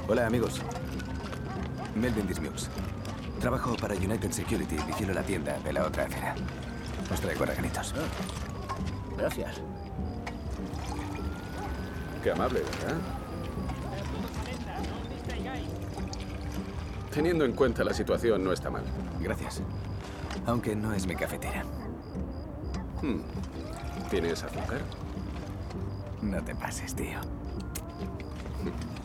Hola, amigos. Melvin Dismukes. Trabajo para United Security y vigilo la tienda de la otra acera. Os traigo regalitos. Gracias. Qué amable, ¿verdad? Teniendo en cuenta la situación, no está mal. Gracias. Aunque no es mi cafetera. ¿Tienes azúcar? No te pases, tío.